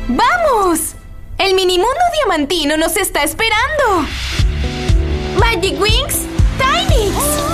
¡Vamos! El minimundo diamantino nos está esperando. Magic Wings Tynix.